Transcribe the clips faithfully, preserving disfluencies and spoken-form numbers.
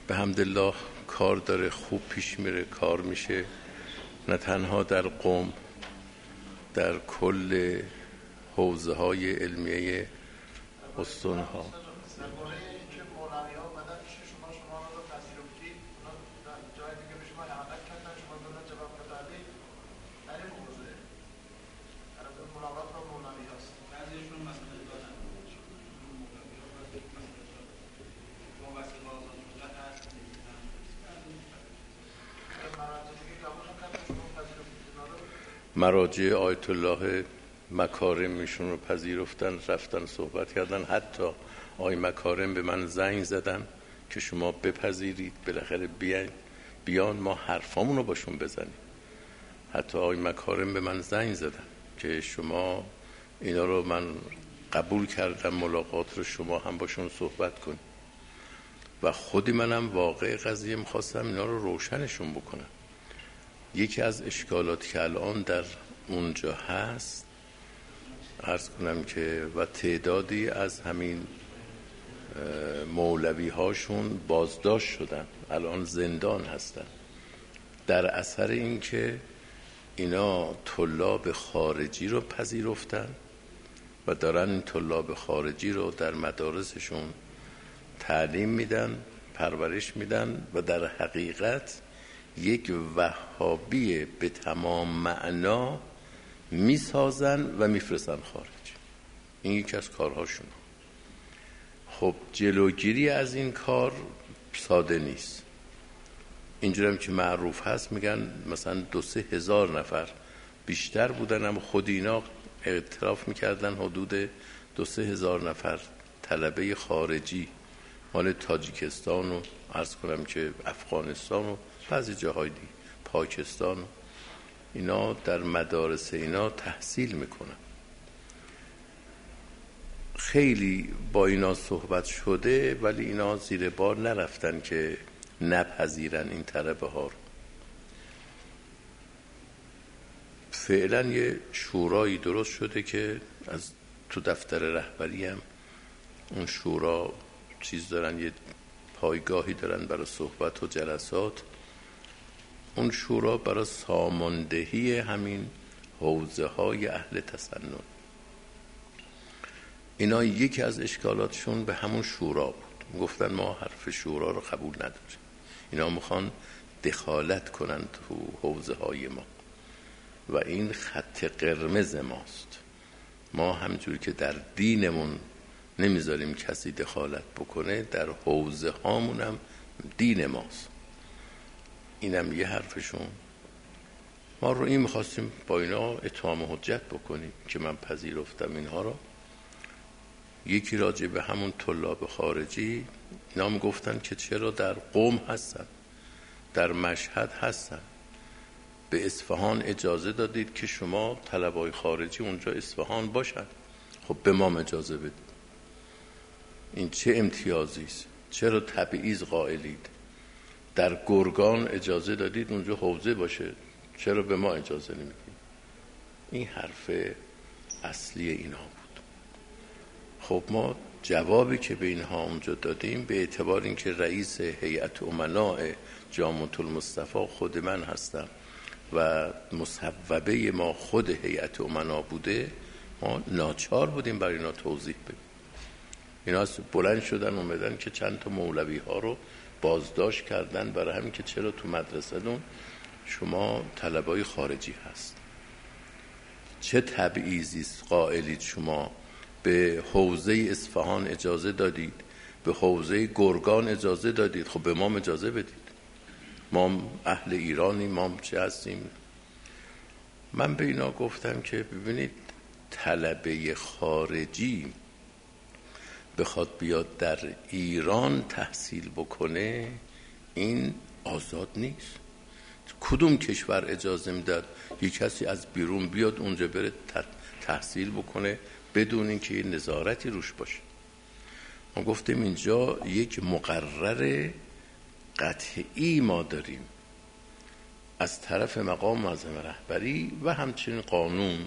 به حمدالله کار داره، خوب پیش میره، کار میشه، نه تنها در قم، در کل حوزه های علمیه استانها. مراجع آیت الله مکارم ایشون رو پذیرفتن، رفتن صحبت کردن. حتی آی مکارم به من زنگ زدن که شما بپذیرید، بالاخره بیان بیان ما حرفامون رو باشون بزنیم. حتی آی مکارم به من زنگ زدن که شما اینا رو، من قبول کردم ملاقات رو، شما هم باشون صحبت کنید. و خودی منم واقع قضیه میخواستم اینا رو روشنشون بکنم. یکی از اشکالاتی که الان در اونجا هست، عرض کنم که و تعدادی از همین مولوی هاشون بازداشت شدن، الان زندان هستن، در اثر این که اینا طلاب خارجی رو پذیرفتن و دارن این طلاب خارجی رو در مدارسشون تعلیم میدن، پرورش میدن و در حقیقت یک وهابی به تمام معنا میسازن و میفرستن خارج. این یکی از کارهاشون. خب جلوگیری از این کار ساده نیست. اینجوری هم که معروف هست، میگن مثلا دو سه هزار نفر بیشتر بودن، اما خود اینا اعتراف میکردن حدود دو سه هزار نفر طلبه خارجی مال تاجیکستان و عرض کنم که افغانستان و بعضی جاهای دیگه، پاکستان، اینا در مدارس اینا تحصیل میکنن. خیلی با اینا صحبت شده ولی اینا زیر بار نرفتن که نپذیرن این طلبه ها رو. فعلا یه شورایی درست شده که از تو دفتر رهبری هم اون شورا چیز دارن، یه پایگاهی دارن برای صحبت و جلسات. اون شورا برای ساماندهی همین حوزه های اهل تسنن، اینا یکی از اشکالاتشون به همون شورا بود. گفتن ما حرف شورا رو قبول نداریم، اینا میخوان دخالت کنن تو حوزه های ما و این خط قرمز ماست. ما همجوری که در دینمون نمیذاریم کسی دخالت بکنه، در حوزه هامون هم دین ماست. اینم یه حرفشون. ما رو این میخواستیم با اینا اتمام حجت بکنیم که من پذیرفتم اینها رو. یکی راجع به همون طلاب خارجی، اینا هم گفتن که چرا در قم هستن، در مشهد هستن، به اصفهان اجازه دادید که شما طلبای خارجی اونجا اصفهان باشن، خب به ما اجازه بدید. این چه امتیازی است؟ چرا تبعیض قائلید؟ در گرگان اجازه دادید اونجا حوزه باشه، چرا به ما اجازه نمیدید؟ این حرف اصلی اینا بود. خب ما جوابی که به اینها اونجا دادیم، به اعتبار اینکه رئیس هیئت امناء جامعه المصطفی خود من هستم و مصوبه ما خود هیئت امنا بوده، ما ناچار بودیم برای اینا توضیح بدیم. اینا بلند شدن اومدن که چند تا مولوی ها رو بازداشت کردن برای همین که چرا تو مدرسه دون شما طلبای خارجی هست، چه تبعیضی قائلید؟ شما به حوزه اصفهان اجازه دادید، به حوزه گرگان اجازه دادید، خب به ما اجازه بدید، ما اهل ایرانی، ما چه هستیم؟ من به اینا گفتم که ببینید، طلبه خارجی بخواد بیاد در ایران تحصیل بکنه، این آزاد نیست. کدوم کشور اجازه میداد یک کسی از بیرون بیاد اونجا بره تحصیل بکنه بدون اینکه یه نظارتی روش باشه؟ ما گفتیم اینجا یک مقرر قطعی ما داریم از طرف مقام معظم رهبری و همچنین قانون.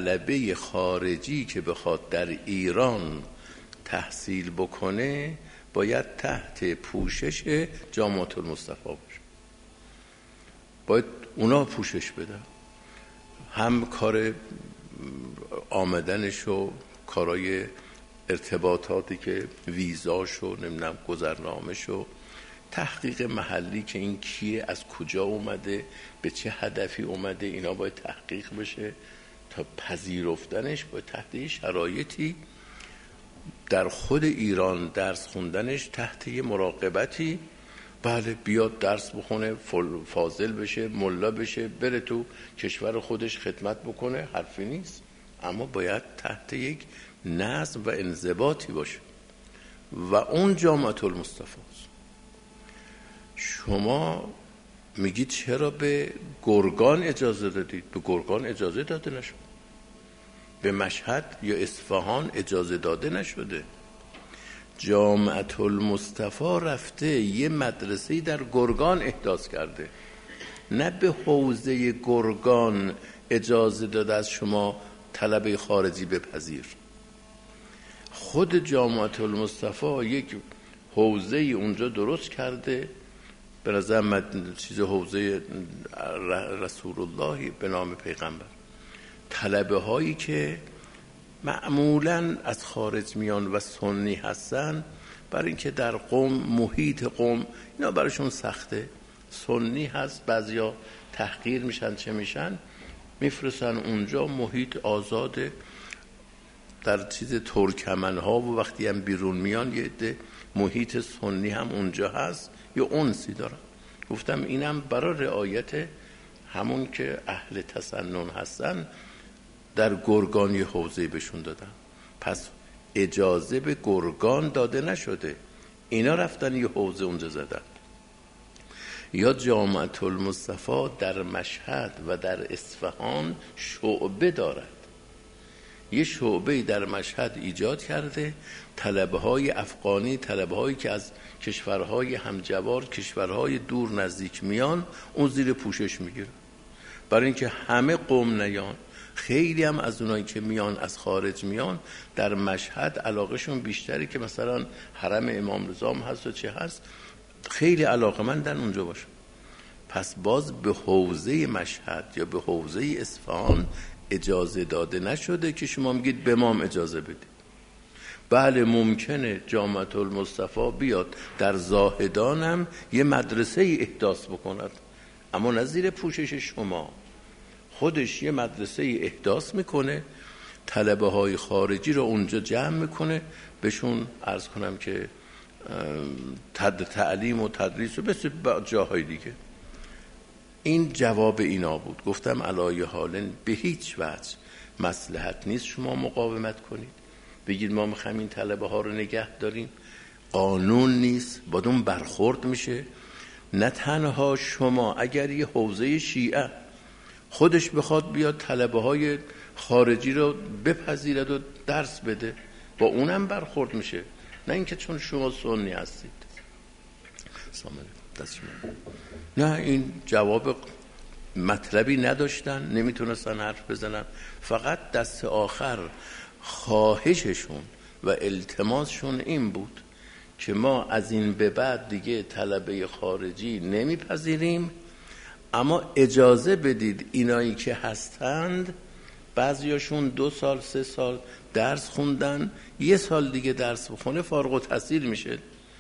طلبه خارجی که بخواد در ایران تحصیل بکنه باید تحت پوشش جامعة المصطفی باشه، باید اونا پوشش بدن، هم کار آمدنش و کارای ارتباطاتی که ویزاش و نمیدونم گذرنامه‌ش و تحقیق محلی که این کیه، از کجا اومده، به چه هدفی اومده، اینا باید تحقیق بشه تا پذیرفتنش باید تحت یه شرایطی در خود ایران درس خوندنش تحت یه مراقبتی، بله بیاد درس بخونه فاضل بشه ملا بشه بره تو کشور خودش خدمت بکنه، حرفی نیست، اما باید تحت یک نظم و انضباطی باشه و اون جامعة المصطفی است. شما میگید چرا به گرگان اجازه دادید؟ به گرگان اجازه داده نشد، به مشهد یا اصفهان اجازه داده نشده. جامعة المصطفی رفته یه مدرسه‌ای در گرگان احداث کرده، نه به حوزه گرگان اجازه داده از شما طلبه خارجی بپذیر. خود جامعة المصطفی یک حوزه اونجا درست کرده، به نظر من چیز حوزه رسول الله به نام پیغمبر، طلبه هایی که معمولاً از خارج میان و سنی هستن، برای اینکه در قم محیط قم اینا براشون سخته، سنی هست، بعضیا تحقیر میشن چه میشن میفرستن اونجا، محیط آزاده، در چیز ترکمن ها و وقتی هم بیرون میان یه عده محیط سنی هم اونجا هست، یه انسی دارن. گفتم اینم برای رعایت همون که اهل تسنن هستن در گرگان یه حوزه بهشون دادن، پس اجازه به گرگان داده نشده، اینا رفتن یه حوزه اونجا زدن. یا جامعة المصطفی در مشهد و در اصفهان شعبه دارد، یه شعبه در مشهد ایجاد کرده، طلبه های افغانی، طلبه هایی که از کشورهای همجوار، کشورهای دور نزدیک میان، اون زیر پوشش میگیره، برای اینکه همه قوم نیان. خیلی هم از اونایی که میان از خارج میان در مشهد علاقهشون بیشتری که مثلا حرم امام رضا هست و چه هست، خیلی علاقه‌مندن اونجا باشن. پس باز به حوزه مشهد یا به حوزه اصفهان اجازه داده نشده که شما میگید به ما اجازه بدید. بله ممکنه جامعة المصطفی بیاد در زاهدان هم یه مدرسه ای احداث بکند، اما نه زیر پوشش شما، خودش یه مدرسه ای احداث میکنه، طلبه های خارجی رو اونجا جمع میکنه، بهشون عرض کنم که تد تعلیم و تدریس و بس جاهای دیگه. این جواب اینا بود. گفتم علای حالن به هیچ وجه مصلحت نیست شما مقاومت کنید، بگید ما میخوایم این طلبه ها رو نگه داریم، قانون نیست، باید اون برخورد میشه. نه تنها شما، اگر یه حوزه شیعه خودش بخواد بیاد طلبه های خارجی رو بپذیرد و درس بده، با اونم برخورد میشه، نه اینکه چون شما سنی هستید. سلام علیکم. نه، این جواب مطلبی نداشتن، نمیتونستن حرف بزنن، فقط دست آخر خواهششون و التماسشون این بود که ما از این به بعد دیگه طلبه خارجی نمیپذیریم، اما اجازه بدید اینایی که هستند، بعضیاشون دو سال سه سال درس خوندن، یه سال دیگه درس بخونه فارغ التحصیل میشه،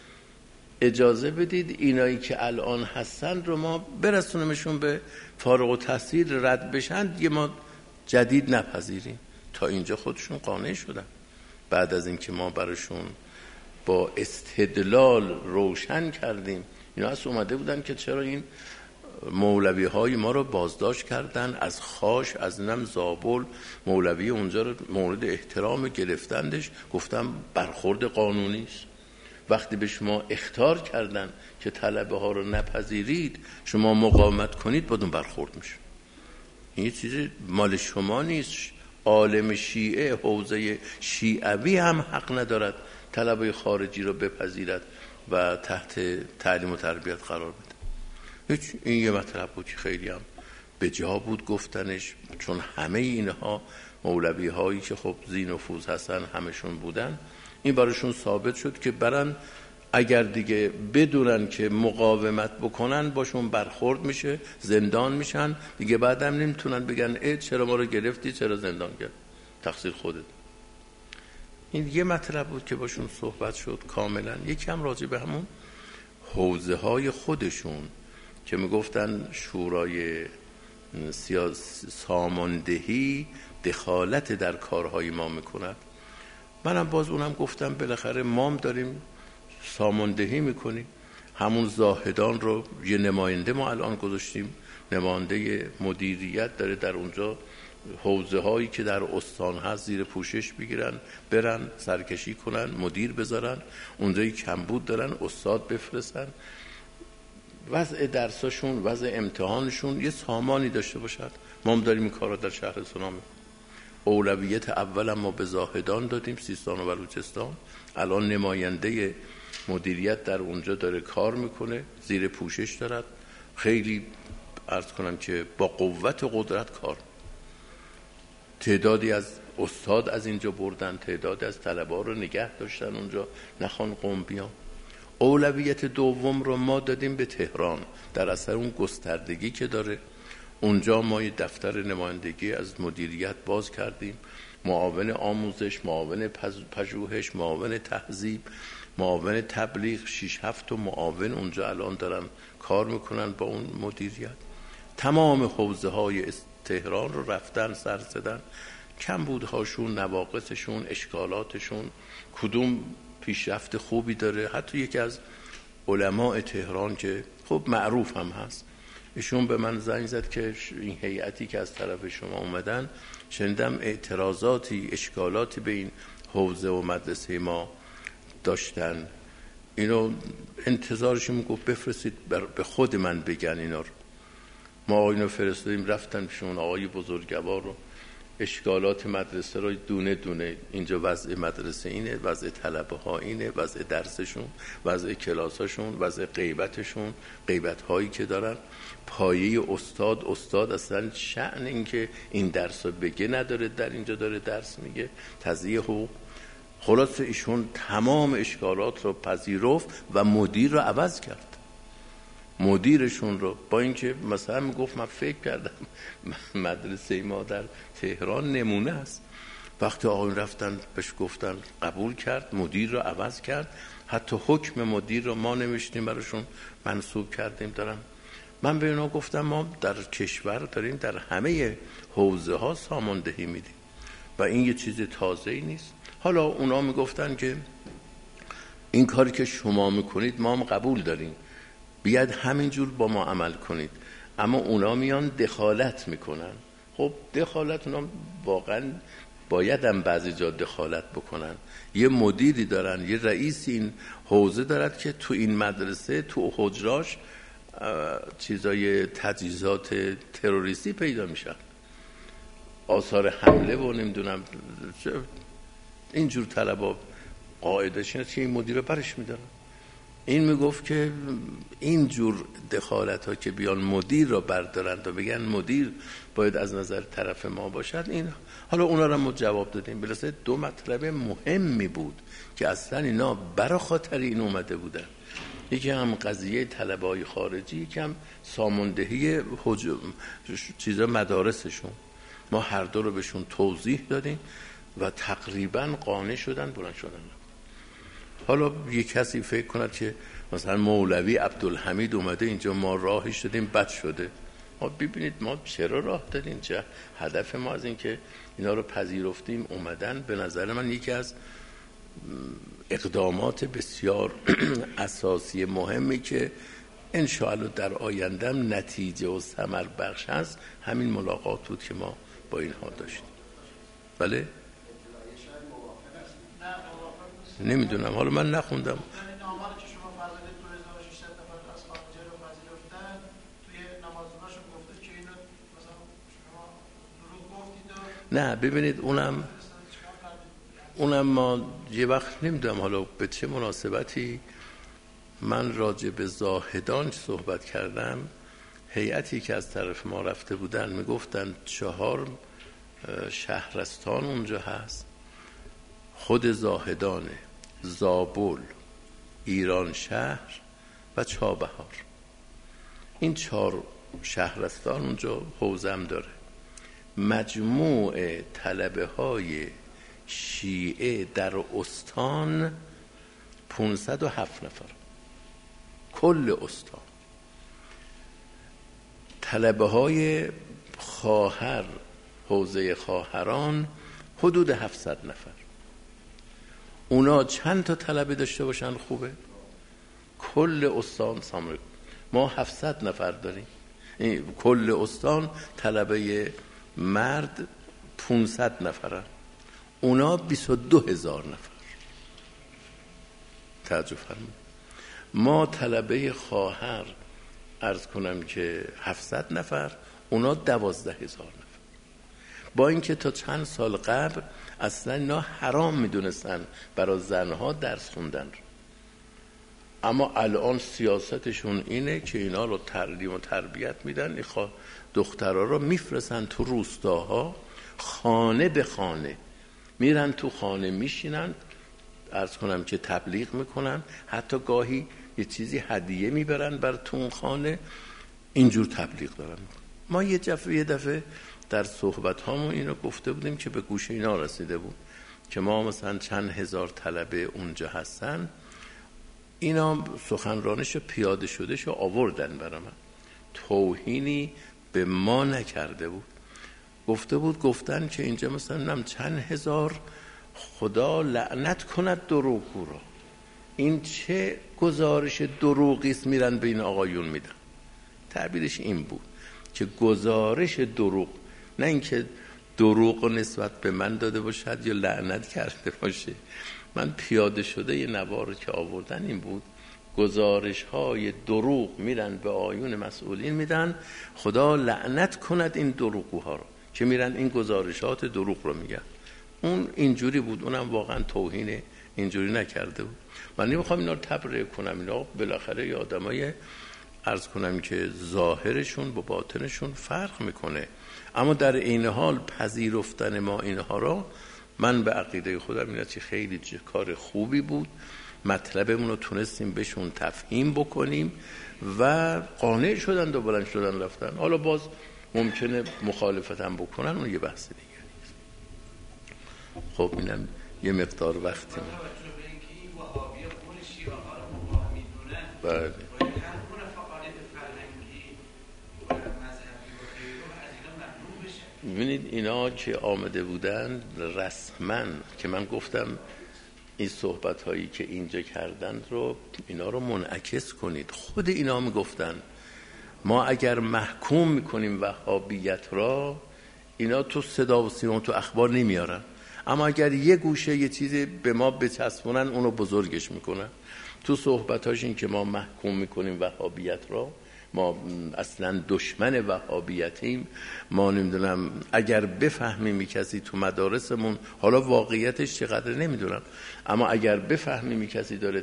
اجازه بدید اینایی که الان هستن رو ما برسونمشون به فارغ التحصیل، رد بشن دیگه ما جدید نپذیریم. تا اینجا خودشون قانع شدن. بعد از اینکه ما براشون با استدلال روشن کردیم، اینا اصلا اومده بودن که چرا این مولوی های ما رو بازداشت کردن از خاش، از نم زابل، مولوی اونجا رو مورد احترام گرفتندش. گفتم برخورد قانونی است. وقتی به شما اخطار کردن که طلبه ها رو نپذیرید، شما مقاومت کنید، با اون برخورد میشه. این چیز مال شما نیست. عالم شیعه، حوزه شیعوی هم حق ندارد طلبه خارجی رو بپذیرد و تحت تعلیم و تربیت قرار بده. هیچ، این یه مطلب بود که خیلی هم به جا بود گفتنش، چون همه اینها مولوی هایی که خب ذی نفوذ هستن همشون بودن، این براشون ثابت شد که برن اگر دیگه بدونن که مقاومت بکنن باشون برخورد میشه، زندان میشن دیگه، بعدم نمیتونن بگن ای چرا ما رو گرفتی، چرا زندان کرد، تقصیر خودت. این یه مطلب بود که باشون صحبت شد کاملا. یکم راجع به همون حوزه های خودشون که میگفتن شورای سیاسی ساماندهی دخالت در کارهای ما میکند. منم باز اونم گفتم بالاخره مام داریم ساماندهی میکنیم. همون زاهدان رو یه نماینده ما الان گذاشتیم، نماینده مدیریت داره در اونجا حوزه هایی که در استان هست زیر پوشش بگیرن، برن سرکشی کنن، مدیر بذارن، اونجایی کمبود دارن استاد بفرستن، وضع درساشون، وضع امتحانشون یه سامانی داشته باشد. ما هم داریم این کارا در شهر سنامه. اولویت اول ما به زاهدان دادیم، سیستان و بلوچستان. الان نماینده مدیریت در اونجا داره کار میکنه، زیر پوشش دارد، خیلی عرض کنم که با قوت و قدرت کار. تعدادی از استاد از اینجا بردن، تعدادی از طلبه رو نگه داشتن اونجا، نخوان قم بیان. اولویت دوم رو ما دادیم به تهران، در اثر اون گستردگی که داره اونجا. ما یه دفتر نمایندگی از مدیریت باز کردیم، معاون آموزش، معاون پژوهش، معاون تهذیب، معاون تبلیغ، شش هفت و معاون اونجا الان دارن کار میکنن با اون مدیریت. تمام حوزه های تهران رو رفتن سر زدن، کمبودهاشون، نواقصشون، اشکالاتشون، کدوم پیشرفت خوبی داره. حتی یکی از علماء تهران که خب معروف هم هست، ایشون به من زنگ زد که این هیئتی که از طرف شما اومدن شنیدم اعتراضاتی، اشکالاتی به این حوزه و مدرسه ما داشتن، اینو انتظارشون گفت بفرستید به خود من بگن اینا رو. ما آقایونو فرستادیم، رفتن پیشون آقای بزرگوار رو، اشکالات مدرسه رو دونه دونه، اینجا وضع مدرسه اینه، وضع طلبه ها اینه، وضع درسشون، وضع کلاساشون، وضع غیبتشون، غیبت هایی که دارن، پایه استاد. استاد اصلا شأن این که این درس رو بگه نداره، در اینجا داره درس میگه، تضییع حقوق. خلاص ایشون تمام اشکالات رو پذیرفت و مدیر رو عوض کرد. مدیرشون رو، با اینکه مثلا میگفت من فکر کردم مدرسه ما در تهران نمونه است. وقتی آقایون رفتن بهش گفتن قبول کرد، مدیر رو عوض کرد، حتی حکم مدیر رو ما نوشتیم براشون منصوب کردیم. دارم من به اونا گفتم ما در کشور داریم در همه حوزه ها ساماندهی میدیم و این یه چیز تازه‌ای نیست. حالا اونا میگفتن که این کاری که شما میکنید ما هم قبول داریم، بیاد همینجور با ما عمل کنید، اما اونا میان دخالت میکنن. خب دخالت اونا واقعا باید هم بعضی جا دخالت بکنن. یه مدیری دارن، یه رئیس این حوزه دارد که تو این مدرسه تو حجراش چیزای تجهیزات تروریستی پیدا میشن، آثار حمله و نمیدونم اینجور طلبا قاعدش اینه که این مدیر برش میدارن. این میگفت که اینجور دخالت ها که بیان مدیر را بردارند و بگن مدیر باید از نظر طرف ما باشد، این حالا اونا را ما جواب دادیم. بلاسه دو مطلب مهمی بود که اصلا اینا برا خاطر این اومده بودن، یکی هم قضیه طلبه‌های خارجی، یکی هم ساماندهی چیزا مدارسشون. ما هر دو رو بهشون توضیح دادیم و تقریبا قانع شدن، بلند شدن. حالا یک کسی فکر کند که مثلا مولوی عبدالحمید اومده اینجا ما راهش دادیم بد شده. ما ببینید ما چرا راه دادیم، چه هدف ما از این که اینا رو پذیرفتیم اومدن. به نظر من یکی از اقدامات بسیار اساسی مهمی که انشاءالله در آیندهم نتیجه و ثمر بخش هست همین ملاقات بود که ما با اینها داشتیم. بله؟ نمیدونم، حالا من نخوندم. نه ببینید اونم اونم ما یه وقت نمیدونم حالا به چه مناسبتی من راجع به زاهدان صحبت کردم. هیئتی که از طرف ما رفته بودن میگفتن چهار شهرستان اونجا هست، خود زاهدانه، زابل، ایران شهر و چابهار. این چهار شهرستان اونجا حوزم داره. مجموع طلبه های شیعه در استان پانصد و هفت نفر، کل استان. طلبه های خواهر، حوزه خواهران حدود هفتصد نفر. اونا چند تا طلبه داشته باشن خوبه؟ کل استان سامر ما هفتصد نفر داریم. کل استان طلبه مرد پانصد نفرن، اونا بیست و دو هزار نفر. تعجب فرمایید. ما طلبه خواهر عرض کنم که هفتصد نفر، اونا دوازده هزار نفر. با اینکه تا چند سال قبل اصلا اینا حرام میدونستن برای زنها درس خوندن، اما الان سیاستشون اینه که اینا رو تعلیم و تربیت میدن. دخترها رو میفرستن تو روستاها، خانه به خانه میرن، تو خانه میشینن، عرض کنم که تبلیغ میکنن، حتی گاهی یه چیزی هدیه میبرن بر تو اون خانه، اینجور تبلیغ دارن. ما یه دفعه یه دفعه در صحبت هامون اینو گفته بودیم که به گوش اینا رسیده بود که ما مثلا چند هزار طلبه اونجا هستن. اینا سخنرانش پیاده شدهشو آوردن برای من، توهینی به ما نکرده بود. گفته بود گفتن که اینجا مثلا نم چند هزار، خدا لعنت کند دروغگو را. این چه گزارش دروغی است میرن به این آقایون میدن. تعبیرش این بود که گزارش دروغ، نه اینکه دروغ نسبت به من داده باشد یا لعنت کرده باشه. من پیاده شده یه نوار که آوردن این بود، گزارش های دروغ میرن به آیون مسئولین میدن، خدا لعنت کند این دروغگوها رو که میرن این گزارشات دروغ رو میگن. اون اینجوری بود، اونم واقعا توهین اینجوری نکرده بود. من نمیخوام اینا رو تبرئه کنم، اینا بالاخره یه آدمای عرض کنم که ظاهرشون با باطنشون فرق میکنه، اما در این حال پذیرفتن ما اینها رو، من به عقیده خودم اینه که خیلی کار خوبی بود. مطلبمون رو تونستیم بهشون تفهیم بکنیم و قانع شدن و بلند شدن رفتن. حالا باز ممکنه مخالفت هم بکنن، اون یه بحث دیگه نیست. خب اینم یه مقدار وقتی من بله ببینید اینا که آمده بودن رسما، که من گفتم این صحبت هایی که اینجا کردن رو اینا رو منعکس کنید. خود اینا میگفتن ما اگر محکوم میکنیم وهابیت را، اینا تو صدا و سیما تو اخبار نمیارن، اما اگر یه گوشه یه چیزی به ما بچسبونن اونو بزرگش میکنن. تو صحبتاش این که ما محکوم میکنیم وهابیت را، ما اصلا دشمن وهابیتیم، ما نمیدونم اگر بفهمیم کسی تو مدارسمون، حالا واقعیتش چقدر نمیدونم، اما اگر بفهمیم کسی داره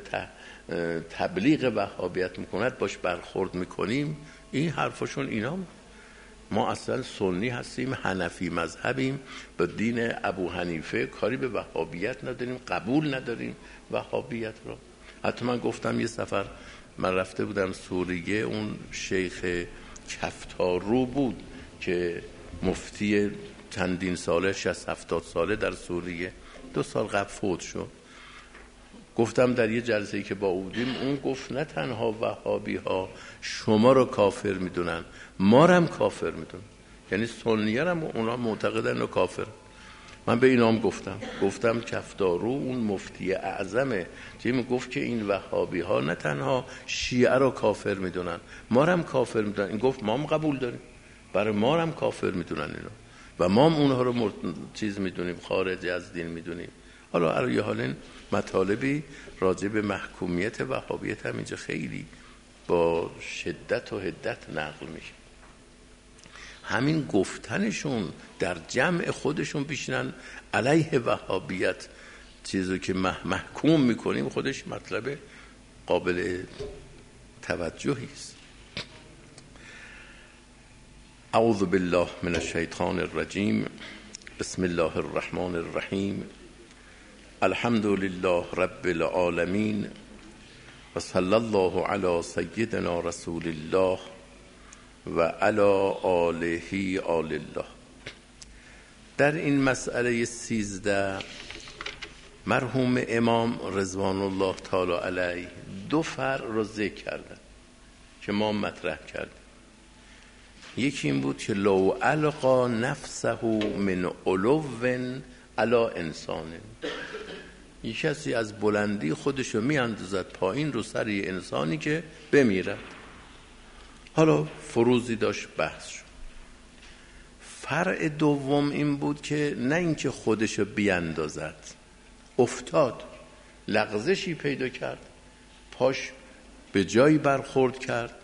تبلیغ وهابیت میکند باش برخورد میکنیم. این حرفشون اینا. ما اصلا سنی هستیم، حنفی مذهبیم، به دین ابو حنیفه کاری به وهابیت نداریم، قبول نداریم وهابیت را. حتی من گفتم یه سفر من رفته بودم سوریه، اون شیخ کفتارو بود که مفتی چندین ساله، شصت هفتاد ساله در سوریه، دو سال قبل فوت شد. گفتم در یه جلسه‌ای که با او بودیم، اون گفت نه تنها وهابی ها شما رو کافر میدونن، ما رو هم کافر میدونن، یعنی سنی‌ها هم اونا معتقدن و کافر. من به اینام گفتم گفتم کفتارو اون مفتی اعظمه که میگفت که این وهابی ها نه تنها شیعه رو کافر میدونن، ما رو هم کافر میدونن. این گفت ما هم قبول داریم، برای ما هم کافر میدونن اینا و ما هم اونها رو مرت... چیز میدونیم، خارج از دین میدونیم. حالا علی حال این مطالبی راجع به محکومیت وهابیت هم اینجا خیلی با شدت و حدت نقل میشه. همین گفتنشون در جمع خودشون بیشنن علیه وهابیت چیزی که محکوم میکنیم، خودش مطلب قابل توجهی است. اعوذ بالله من الشیطان الرجیم. بسم الله الرحمن الرحیم. الحمد لله رب العالمین و صلی الله علی سیدنا رسول الله و علی آله آل الله. در این مسئله سیزده مرحوم امام رضوان الله تعالی علیه دو فرع رو ذکر کردن که ما مطرح کردیم. یکی این بود که لو القا نفسه من علو علی انسان، یک کسی از بلندی خودشو می اندازد پایین رو سر یه انسانی که بمیرد. حالا فروزی داشت بحث شد. فرع دوم این بود که نه اینکه خودشو بیاندازد، افتاد، لغزشی پیدا کرد، پاش به جایی برخورد کرد،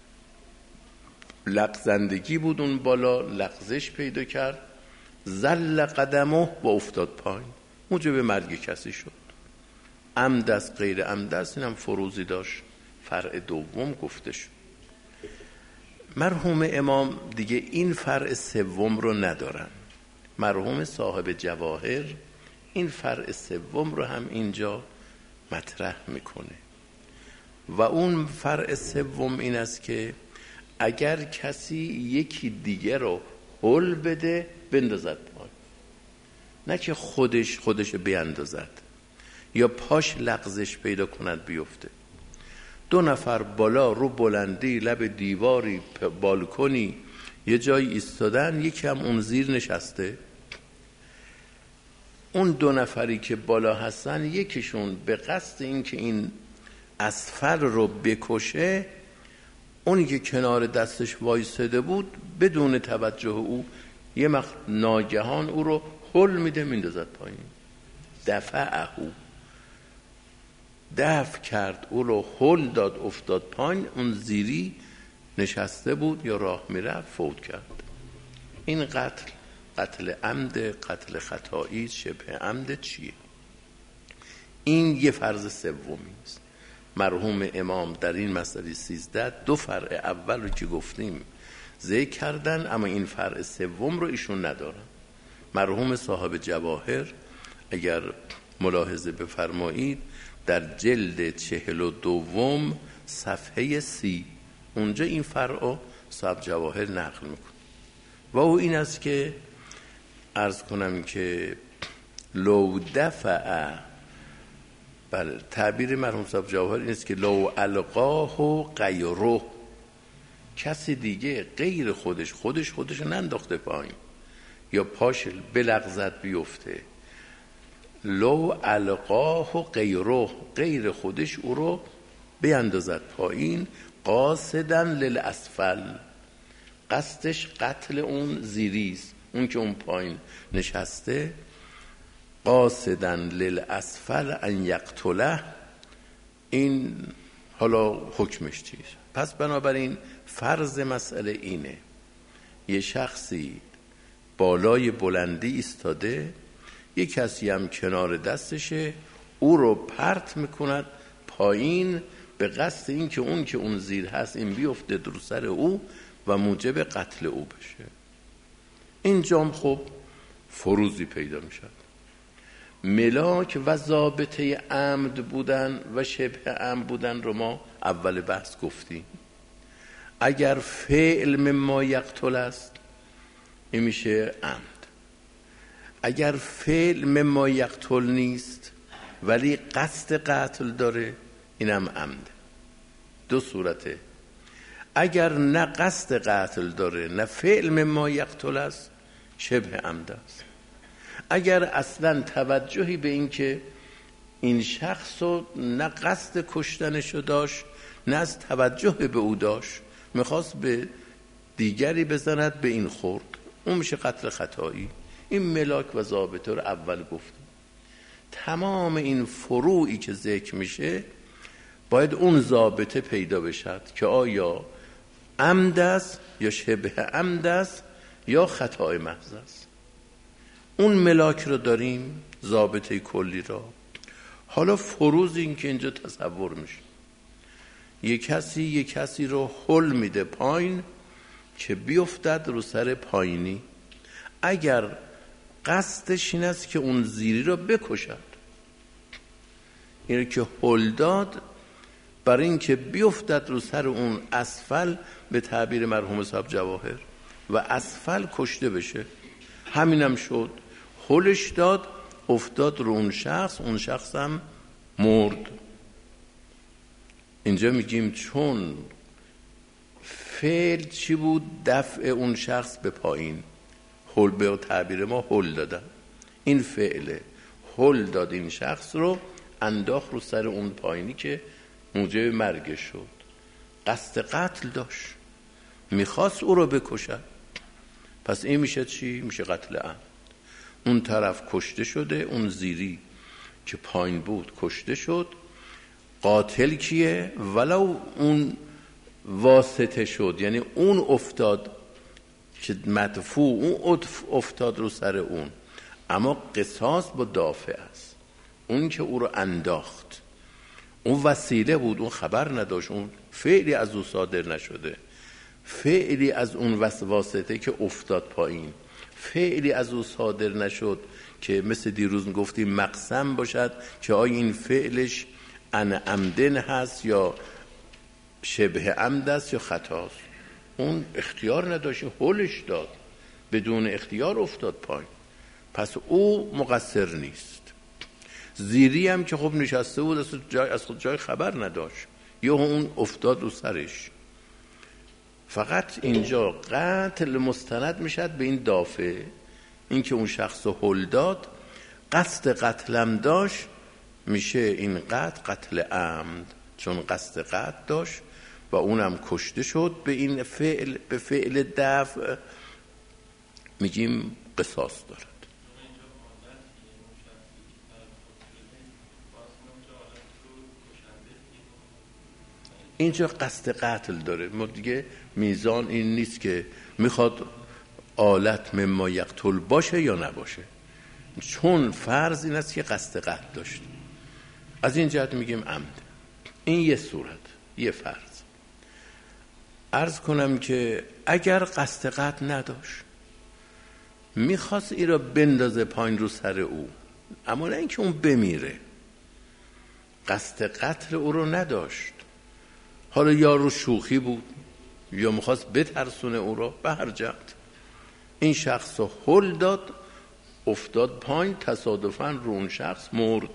لغزندگی بود اون بالا، لغزش پیدا کرد، زل قدمه و افتاد پایین، موجب مرگ کسی شد. عمد است غیر عمد است، اینم فروزی داشت فرع دوم گفته شد. مرحوم امام دیگه این فرع سوم رو ندارن. مرحوم صاحب جواهر این فرع سوم رو هم اینجا مطرح میکنه و اون فرع سوم این است که اگر کسی یکی دیگه رو هل بده بندازد پای، نه که خودش خودش بیاندازد یا پاش لغزش پیدا کند بیفته. دو نفر بالا رو بلندی لب دیواری بالکنی یه جایی ایستادن، یکی هم اون زیر نشسته. اون دو نفری که بالا هستن یکیشون به قصد این که این اسفل رو بکشه، اونی که کنار دستش وایساده بود بدون توجه او یه مخ ناگهان او رو هل میده میندازد پایین. دفعه او دفع کرد، او رو هل داد افتاد پایین. اون زیری نشسته بود یا راه میرفت فوت کرد. این قتل قتل عمد، قتل خطایی، شبه عمد چیه؟ این یه فرض سومی است. مرحوم امام در این مسئله سیزده دو فرع اول رو که گفتیم ذکر کردن، اما این فرع سوم رو ایشون ندارن. مرحوم صاحب جواهر اگر ملاحظه بفرمایید در جلد چهل و دوم صفحه سی اونجا این فرع رو صاحب جواهر نقل میکن و او این است که عرض کنم که لو دفع، بله تعبیر مرحوم صاحب جواهر این است که لو القاه و غیره، کسی دیگه غیر خودش خودش خودش ننداخته پایین یا پاش بلغزد بیفته، لو القاه و غیره، غیر خودش او رو بیندازد پایین، قاصدن للاسفل، قصدش قتل اون زیریست، اون که اون پایین نشسته، قاصدن للاسفل ان یقتله، این حالا حکمش چیست؟ پس بنابراین فرض مسئله اینه یه شخصی بالای بلندی ایستاده، یه کسی هم کنار دستشه، او رو پرت میکند پایین به قصد این که اون که اون زیر هست این بیفته در سر او و موجب قتل او بشه. اینجام خب فروزی پیدا میشد. ملاک و ضابطه عمد بودن و شبه عمد بودن رو ما اول بحث گفتیم. اگر فعل مما یقتل است این میشه عمد، اگر فعل مما یقتل نیست ولی قصد قتل داره اینم عمد. دو صورته، اگر نه قصد قتل داره نه فعل مما یقتل است شبه عمد است. اگر اصلا توجهی به این که این شخص رو نه قصد کشتنشو داشت نه از توجه به او داشت، میخواست به دیگری بزند به این خورد، اون میشه قتل خطایی. این ملاک و ضابطه رو اول گفتیم. تمام این فروعی که ذکر میشه باید اون ضابطه پیدا بشد که آیا عمد است یا شبه عمد است یا خطای محض است. اون ملاک رو داریم، ضابطه کلی را. حالا فروز این که اینجا تصور میشه یک کسی یک کسی رو هل میده پایین که بیفتد رو سر پایینی، اگر قصدش این است که اون زیری رو بکشد، اینه که هل داد برای اینکه بیفتد رو سر اون اسفل، به تعبیر مرحوم صاحب جواهر، و اسفل کشته بشه. همینم شد، هلش داد، افتاد رو اون شخص، اون شخص هم مرد. اینجا میگیم چون فعل چی بود؟ دفع اون شخص به پایین. هل به تعبیر ما هل دادن. این فعله هل داد این شخص رو، انداخت رو سر اون پایینی که موجب مرگ شد. قصد قتل داشت، میخواست او رو بکشد. پس این میشه چی؟ میشه قتل عمد. اون طرف کشته شده، اون زیری که پایین بود کشته شد. قاتل کیه؟ ولو اون واسطه شد، یعنی اون افتاد که مدفوع، اون افتاد رو سر اون، اما قصاص با دافع است. اون که او رو انداخت، اون وسیله بود، اون خبر نداشت، اون فعلی از او صادر نشده، فعلی از اون واسطه که افتاد پایین، فعلی از او صادر نشد که مثل دیروز گفتیم مقسم باشد که آیا این فعلش ان عمدن هست یا شبه عمد است یا خطاست. اون اختیار نداشت، هلش داد، بدون اختیار افتاد پایین، پس او مقصر نیست. زیری هم که خب نشسته بود، از جای از خود جای خبر نداشت، یا اون افتاد رو سرش. فقط اینجا قتل مستند میشد به این دافع، این که اون شخص رو هل داد، قصد قتلم داشت، میشه این قتل قتل عمد، چون قصد قتل داشت و اونم کشته شد به این فعل، به فعل دفع، میگیم قصاص دارد. اینجا قصد قتل داره، ما دیگه میزان این نیست که میخواد آلت مما یقتل باشه یا نباشه، چون فرض این است که قصد قتل داشت، از این جهت میگیم عمد. این یه صورت، یه فرض. عرض کنم که اگر قصد قتل نداشت، میخواست این را بندازه پایین رو سر او، اما نه اینکه اون بمیره، قصد قتل او رو نداشت، حالا یا رو شوخی بود یا میخواست بترسونه او رو، به هر جهت این شخص رو هل داد، افتاد پایین، تصادفاً رو اون شخص مرد.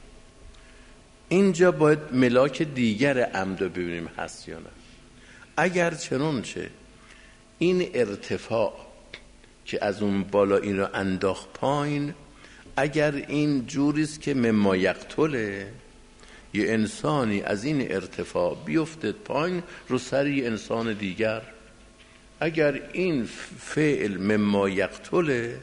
اینجا باید ملاک دیگر عمد رو ببینیم هست یا نه. اگر چنانچه این ارتفاع که از اون بالا این رو انداخت پایین، اگر این جوریست که مما یقتله، یه انسانی از این ارتفاع بیفتد پایین رو سر یه انسان دیگر، اگر این فعل مما یقتله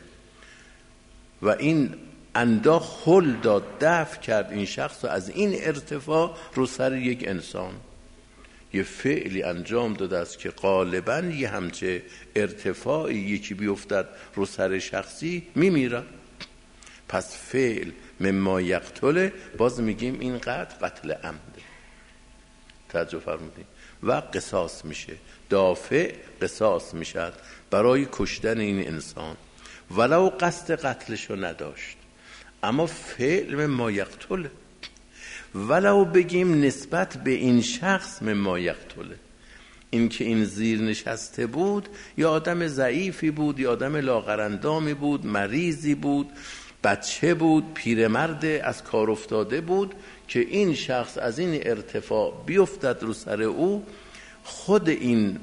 و این انداخت هل داد، دفع کرد این شخص از این ارتفاع رو سر یک انسان، یه فعلی انجام داده است که غالباً یه همچه ارتفاعی یکی بیفتد رو سر شخصی میمیرن. پس فعل مما یقتله، باز میگیم این قتل قتل عمده. توجه فرمودید؟ و قصاص میشه، دافع قصاص میشد برای کشتن این انسان، ولو قصد قتلشو نداشت، اما فعل مما یقتله. ولو بگیم نسبت به این شخص مما یقتله، این که این زیر نشسته بود، یا آدم ضعیفی بود، یا آدم لاغرندامی بود، مریضی بود، بچه بود، پیرمرد از کار افتاده بود، که این شخص از این ارتفاع بیفتد رو سر او، خود این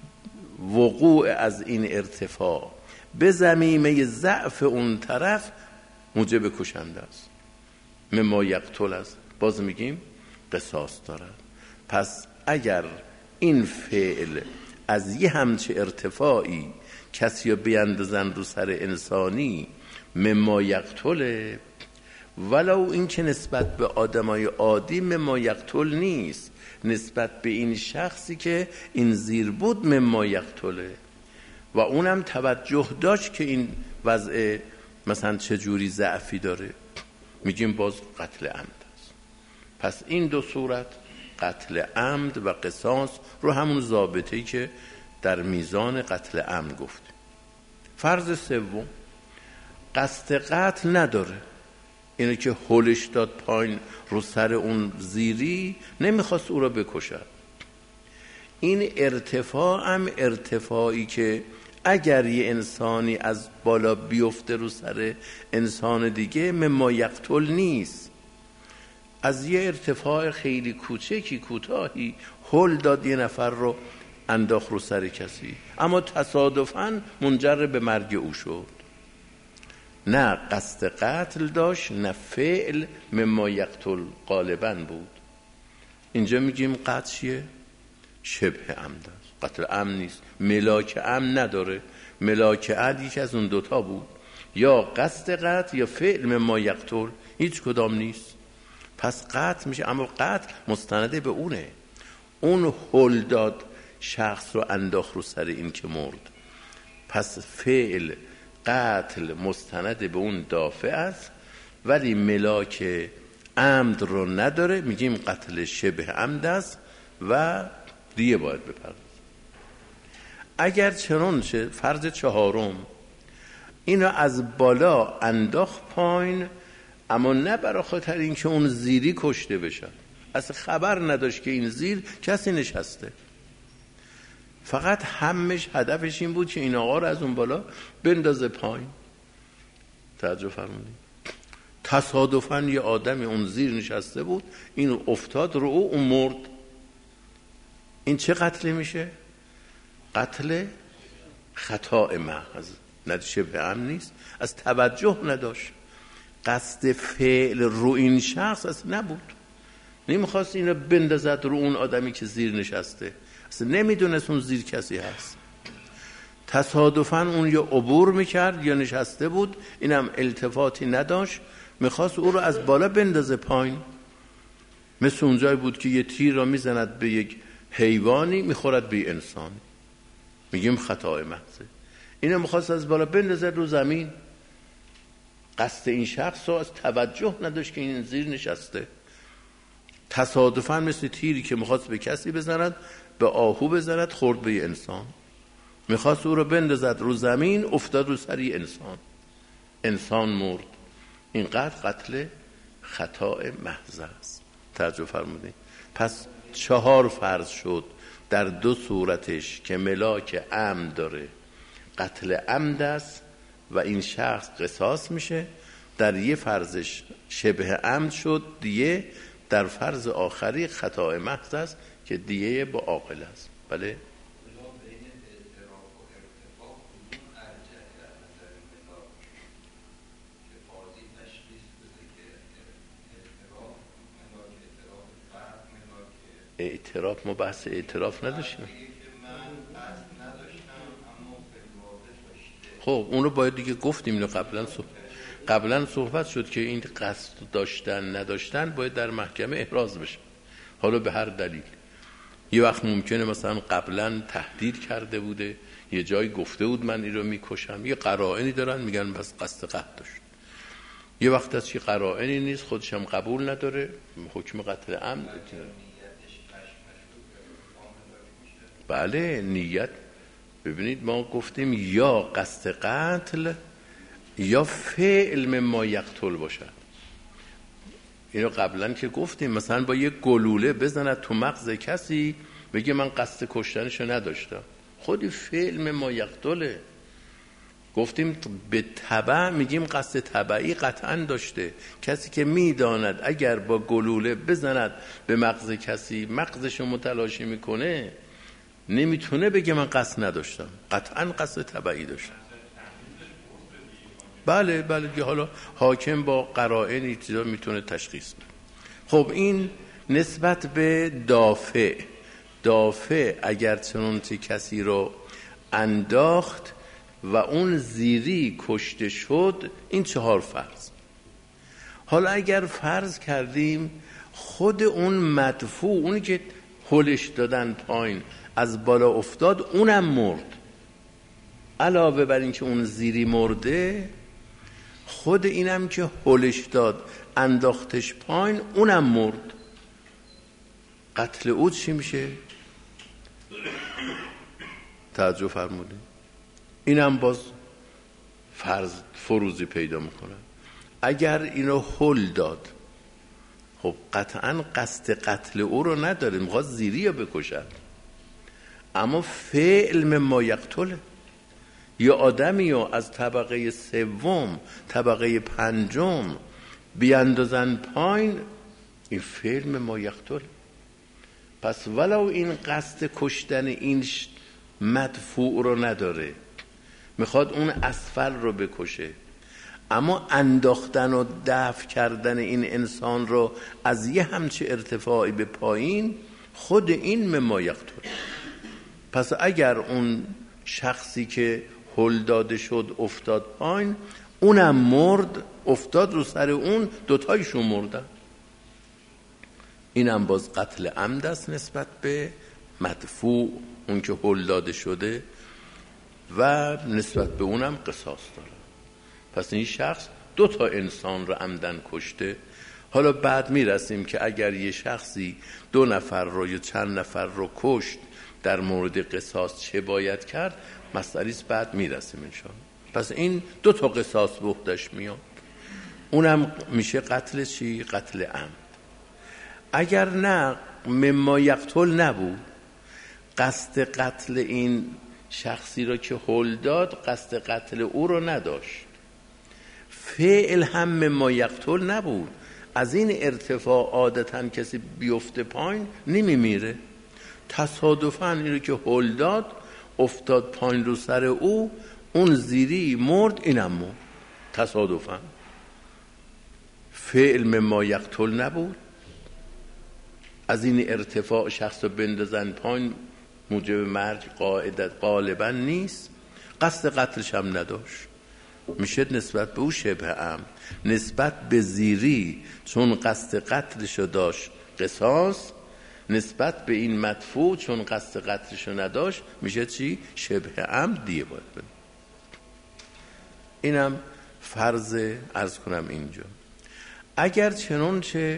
وقوع از این ارتفاع به زمینه ضعف اون طرف موجب کشنده است، مما یقتل است، باز میگیم قصاص دارد. پس اگر این فعل از یه همچه ارتفاعی کسی رو بیندازن رو سر انسانی مما یقتله، ولو این که نسبت به آدمای عادی مما یقتل نیست، نسبت به این شخصی که این زیر بود مما یقتله، و اونم توجه داشت که این وضع مثلا چجوری ضعفی داره، میگیم باز قتل عمد است. پس این دو صورت، قتل عمد و قصاص، رو همون ضابطه‌ای که در میزان قتل عمد گفتیم. فرض سوم، قصد قتل نداره، اینو که هلش داد پایین رو سر اون زیری، نمیخواست او را بکشد. این ارتفاع هم ارتفاعی که اگر یه انسانی از بالا بیفته رو سر انسان دیگه مما یقتل نیست. از یه ارتفاع خیلی کوچکی کوتاهی هل داد یه نفر رو انداخت رو سر کسی، اما تصادفاً منجر به مرگ او شد. نه قصد قتل داشت، نه فعل مما یقتل غالباً بود. اینجا میگیم قتل چیه؟ شبه عمد است، قتل عمد نیست. ملاک عمد نداره. ملاک عمد یکی از اون دوتا بود، یا قصد قتل یا فعل مما یقتل، هیچ کدام نیست. پس قتل میشه، اما قتل مستنده به اونه. اون هل داد شخص رو انداخت رو سر این که مرد. پس فعل قتل مستند به اون دافع است، ولی ملاک عمد رو نداره. میگیم قتل شبه عمد است و دیگه باید بپردازه. اگر چنانچه فرض چهارم اینو از بالا انداخت پایین، اما نه برای خاطر اینکه اون زیری کشته بشه، اصلا خبر نداشت که این زیر کسی نشسته، فقط همش هدفش این بود که این آقا رو از اون بالا بندازه پایین. توجه فرمودید؟ تصادفاً یه آدمی اون زیر نشسته بود، این افتاد رو او، اون مرد. این چه قتلی میشه؟ قتل خطا محض، نه شبه عمد نیست. از توجه نداشت، قصد فعل رو این شخص اصلا نبود. نمیخواست اینو بندازد رو اون آدمی که زیر نشسته، اصلا نمیدونست اون زیر کسی هست. تصادفاً اون یا عبور میکرد یا نشسته بود، اینم التفاتی نداشت، میخواست او رو از بالا بندازه پایین. مثل اونجایی بود که یه تیر را میزند به یک حیوانی میخورد به انسان، میگیم خطا محضه. اینو میخواست از بالا بندازه رو زمین، قصد این شخص رو از توجه نداشت که این زیر نشسته. تصادفاً مثل تیری که میخواست به کسی بزند، به آهو بزند، خورد به انسان. میخواست او رو بندازد رو زمین، افتاد رو سری انسان، انسان مرد. این قتل قتل خطا محض است. توجه فرمودید؟ پس چهار فرض شد در دو صورتش که ملاک عمد داره، قتل عمد است و این شخص قصاص میشه. در یه فرضش شبه عمد شد دیه، در فرض آخری خطا محض است که دیه با عاقل است. بله. اعتراف، ما بحث اعتراف نداشتیم. خب اون رو باید دیگه گفتیم، اینو قبلا صحبت قبلا صحبت شد که این قصد داشتن نداشتن باید در محکمه احراز بشه، حالا به هر دلیل. یه وقت ممکنه مثلا قبلا تهدید کرده بوده، یه جایی گفته بود من این رو میکشم، یه قرائنی دارن میگن بس قصد قتل داشت. یه وقت از چی قرائنی نیست، خودش هم قبول نداره، حکم قتل عمد. بله نیت. ببینید ما گفتیم یا قصد قتل یا فعل مما یقتل باشد. اینو قبلا که گفتیم، مثلا با یه گلوله بزند تو مغز کسی بگه من قصد کشتنشو نداشتم، خودی فعل مما یقتله. گفتیم به تبع میگیم قصد تبعی قطعا داشته. کسی که میداند اگر با گلوله بزند به مغز کسی مغزشو متلاشی میکنه، نمیتونه بگه من قصد نداشتم، قطعا قصد تبعی داشتم. بله بله دیگه، حالا حاکم با قرائن این چیزا میتونه تشخیص بده. خب این نسبت به دافع. دافع اگر چنانچه کسی رو انداخت و اون زیری کشته شد، این چهار فرض. حالا اگر فرض کردیم خود اون مدفوع، اونی که هلش دادن پایین از بالا افتاد، اونم مرد، علاوه بر این که اون زیری مرده، خود اینم که هلش داد انداختش پایین اونم مرد، قتل او چی میشه؟ توجه فرمودید؟ اینم باز فرض فروزی پیدا میکنه. اگر اینو هل داد، خب قطعا قصد قتل او رو نداره، میخواد زیری رو بکشد، اما فعل مما یقتله. یا آدمی رو از طبقه سوم طبقه پنجم بیاندازن پایین، این فعل مما یقتله. پس ولو این قصد کشتن این مدفوع رو نداره، میخواد اون اسفل رو بکشه، اما انداختن و دفع کردن این انسان رو از یه همچه ارتفاعی به پایین، خود این مما یقتل. پس اگر اون شخصی که هل داده شد افتاد پایین، اونم مرد، افتاد رو سر اون، دوتایشون مردن، اینم باز قتل عمد است نسبت به مدفوع، اون که هل داده شده، و نسبت به اونم قصاص داره. پس این شخص دو تا انسان رو عمدن کشته. حالا بعد میرسیم که اگر یه شخصی دو نفر رو یا چند نفر رو کشت، در مورد قصاص چه باید کرد، مسئله‌ایست بعد میرسیم انشاءالله. پس این دو تا قصاص به عهده‌اش میاد، اونم میشه قتل چی؟ قتل عمد. اگر نه مما یقتل نبود، قصد قتل این شخصی رو که هل داد قصد قتل او رو نداشت، فعل هم مما یقتل نبود، از این ارتفاع عادتاً کسی بیفته پایین نمیمیره، تصادفاً این رو که هل داد افتاد پایین رو سر او، اون زیری مرد، اینم مرد تصادفاً. فعل مما یقتل نبود، از این ارتفاع شخص رو بندازن پایین موجب مرگ قاعدت غالبا نیست، قصد قتلش هم نداشت، میشه نسبت به او شبه عمد. نسبت به زیری چون قصد قتلش رو داشت قصاص، نسبت به این مدفوع چون قصد قتلش رو نداشت میشه چی؟ شبه عمد، دیه باید بده. اینم فرض عرض کنم اینجا. اگر چنانچه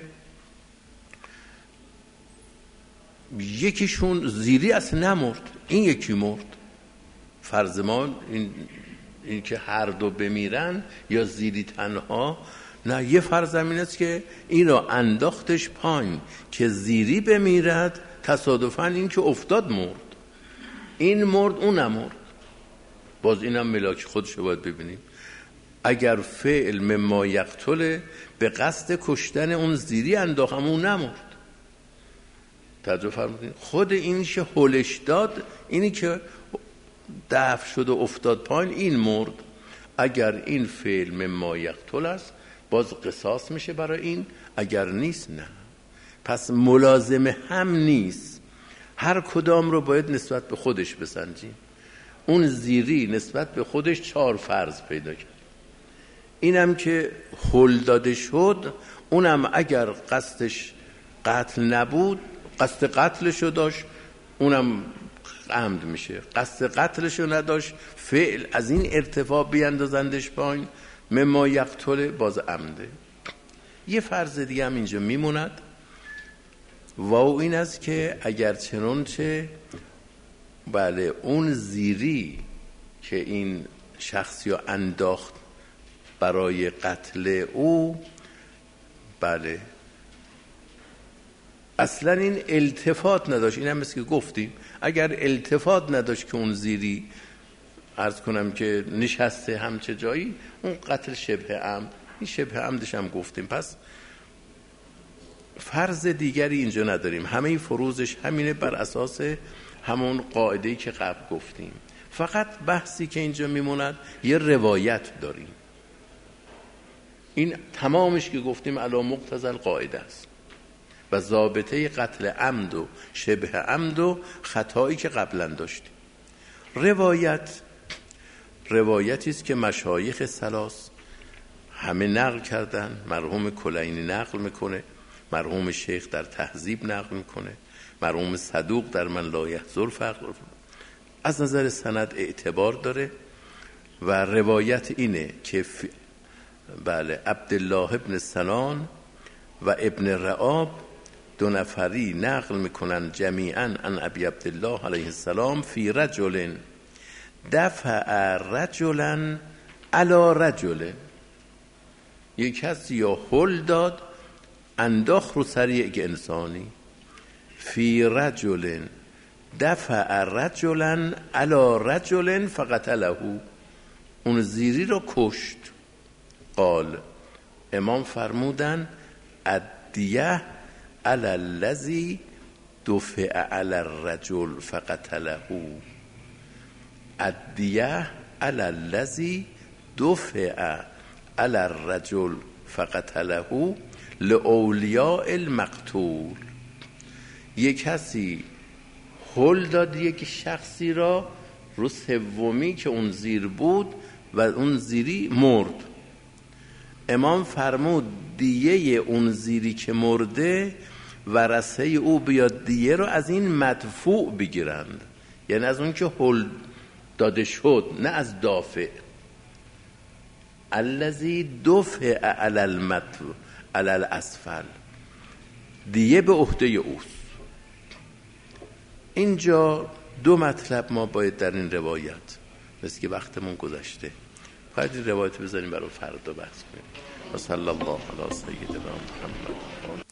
یکیشون زیری اصلا نمرد، این یکی مرد، فرض ما این, این که هر دو بمیرن یا زیری تنها، نه، یه فرض همین است که این رو انداختش پایین که زیری بمیرد، تصادفاً این که افتاد مرد، این مرد اون نمرد، باز اینم ملاک خودشو باید ببینیم. اگر فعل مما یقتله به قصد کشتن اون زیری انداختم، اون نمرد، توجه فرمودین؟ خود اینی که هلش داد، اینی که دفع شد و افتاد پایین، این مرد. اگر این فعل مما یقتل است باز قصاص میشه برای این، اگر نیست نه. پس ملازم هم نیست، هر کدام رو باید نسبت به خودش بسنجیم. اون زیری نسبت به خودش چهار فرض پیدا کرد، اینم که هل داده شد، اونم اگر قصدش قتل نبود، قصد قتلشو داشت، اونم عمد میشه. قصد قتلشو نداشت، فعل از این ارتفاع بیاندازندش پایین، مما یقتل، باز عمده. یه فرض دیگه هم اینجا میموند و این است که اگر چنانچه بله اون زیری که این شخصی رو انداخت برای قتل او، بله اصلا این التفات نداشت، این هم مثل که گفتیم اگر التفات نداشت که اون زیری عرض کنم که نشسته همچه جایی، اون قتل شبه عمد، این شبه عمدش هم گفتیم. پس فرض دیگری اینجا نداریم، همه فروزش همینه، بر اساس همون قاعده‌ای که قبل گفتیم. فقط بحثی که اینجا میموند یه روایت داریم، این تمامش که گفتیم علی مقتضی القاعده است و ضابطه قتل عمد و شبه عمد و خطایی که قبلا داشتیم. روایت روایتی است که مشایخ ثلاث همه نقل کردن، مرحوم کلینی نقل میکنه، مرحوم شیخ در تهذیب نقل میکنه، مرحوم صدوق در من لا یحضر فقر، از نظر سند اعتبار داره. و روایت اینه که ف... بله عبدالله ابن سنان و ابن رعاب دو نفری نقل میکنن جمیعاً عن ابی عبدالله علیه السلام فی رجل دفع رجلا علی رجل. یک کسی یا هل داد انداخت رو سر یک انسانی، فی رجل دفع رجلا علی رجل فقتله، اون زیری رو کشت. قال، امام فرمودن الدیه علی الذی دفع علی الرجل فقتله، الدیه علی الذی دفع علی الرجل فقتله لاولیاء المقتول. یک کسی هل داد یک شخصی را رو سومی که اون زیر بود و اون زیری مرد. امام فرمود دیه اون زیری که مرده ورثه او بیاد دیه رو از این مدفوع بگیرند، یعنی از اون که هل داده شد، نه از دافع. الذی دفع علی المدفوع علی الاسفل، دیه به عهده اوست. اینجا دو مطلب ما باید در این روایت، مثل که وقتمون گذشته، باید این روایت بزنیم برای فردا بحث کنیم. و صلی الله علی سیدنا محمد.